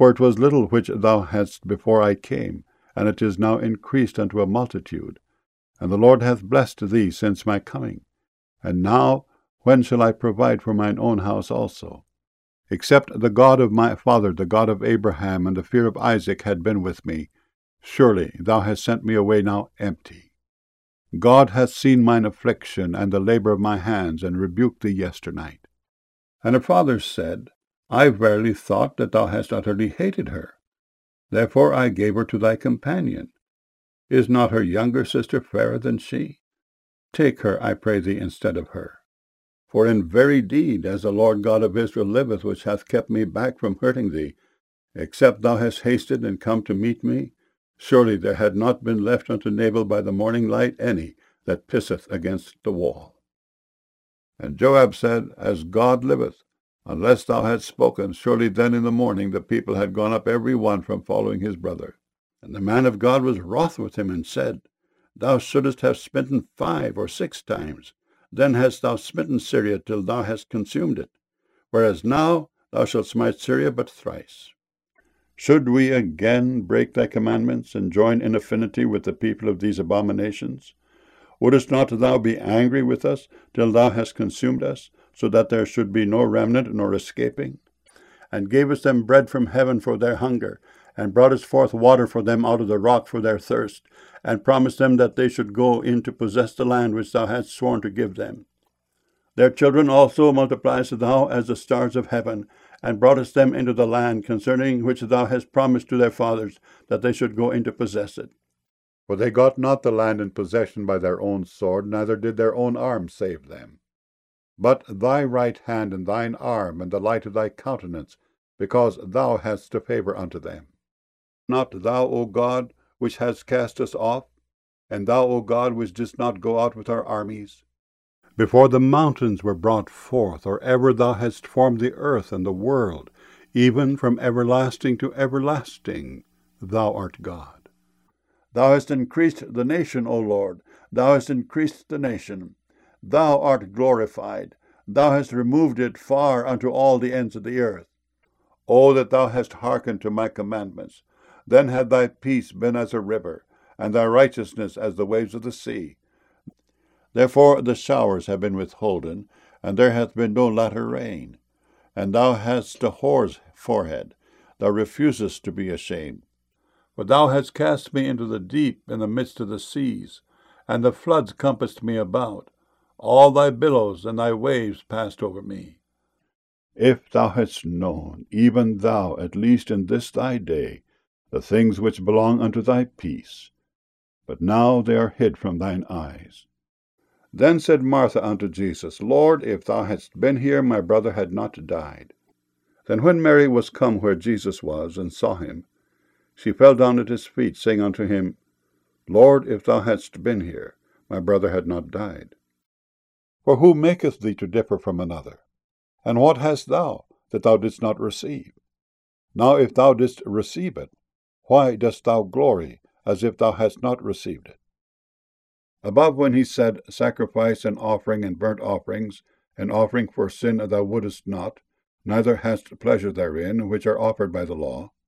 For it was little which thou hadst before I came, and it is now increased unto a multitude. And the Lord hath blessed thee since my coming. And now, when shall I provide for mine own house also? Except the God of my father, the God of Abraham, and the fear of Isaac had been with me, surely thou hast sent me away now empty. God hath seen mine affliction and the labor of my hands, and rebuked thee yesternight. And her father said, I verily thought that thou hast utterly hated her. Therefore I gave her to thy companion. Is not her younger sister fairer than she? Take her, I pray thee, instead of her. For in very deed, as the Lord God of Israel liveth, which hath kept me back from hurting thee, except thou hast hasted and come to meet me, surely there had not been left unto Nabal by the morning light any that pisseth against the wall. And Joab said, As God liveth, unless thou hadst spoken, surely then in the morning the people had gone up every one from following his brother. And the man of God was wroth with him, and said, Thou shouldest have smitten 5 or 6 times. Then hast thou smitten Syria till thou hast consumed it. Whereas now thou shalt smite Syria but thrice. Should we again break thy commandments, and join in affinity with the people of these abominations? Wouldest not thou be angry with us till thou hast consumed us, so that there should be no remnant nor escaping? And gavest them bread from heaven for their hunger, and broughtest forth water for them out of the rock for their thirst, and promised them that they should go in to possess the land which thou hadst sworn to give them. Their children also multipliedst thou as the stars of heaven, and broughtest them into the land concerning which thou hast promised to their fathers, that they should go in to possess it. For they got not the land in possession by their own sword, neither did their own arm save them. But thy right hand and thine arm, and the light of thy countenance, because thou hadst a favor unto them. Not thou, O God, which hast cast us off, and thou, O God, which didst not go out with our armies? Before the mountains were brought forth, or ever thou hadst formed the earth and the world, even from everlasting to everlasting, thou art God. Thou hast increased the nation, O Lord, thou hast increased the nation. Thou art glorified, thou hast removed it far unto all the ends of the earth. O that thou hast hearkened to my commandments! Then had thy peace been as a river, and thy righteousness as the waves of the sea. Therefore the showers have been withholden, and there hath been no latter rain. And thou hast a whore's forehead, thou refusest to be ashamed. For thou hast cast me into the deep in the midst of the seas, and the floods compassed me about. All thy billows and thy waves passed over me. If thou hadst known, even thou, at least in this thy day, the things which belong unto thy peace, but now they are hid from thine eyes. Then said Martha unto Jesus, Lord, if thou hadst been here, my brother had not died. Then when Mary was come where Jesus was, and saw him, she fell down at his feet, saying unto him, Lord, if thou hadst been here, my brother had not died. For who maketh thee to differ from another? And what hast thou that thou didst not receive? Now if thou didst receive it, why dost thou glory, as if thou hadst not received it? Above, when he said, Sacrifice and offering and burnt offerings, and offering for sin thou wouldest not, neither hast pleasure therein, which are offered by the law,